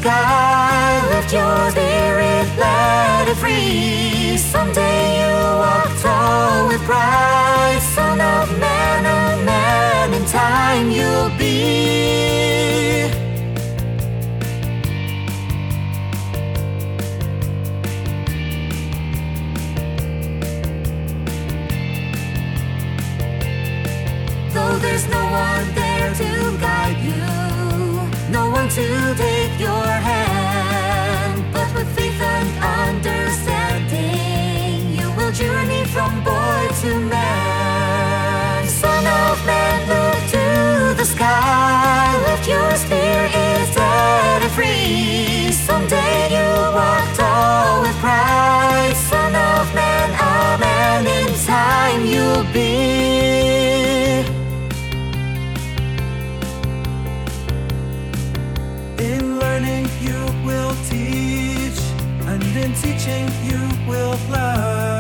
sky. Lift your spirit, let it free. Someday you'll walk tall with pride. Son of man, a man in time you'll be. Though there's no one there to guide you, no one to take your hand, but with faith and understanding, you will journey from boy to man. Son of man, look to the sky. Lift your spirit, set it free. Someday you'll walk tall with pride. Son of man, a man in time you'll be. In learning you will teach, and in teaching you will fly.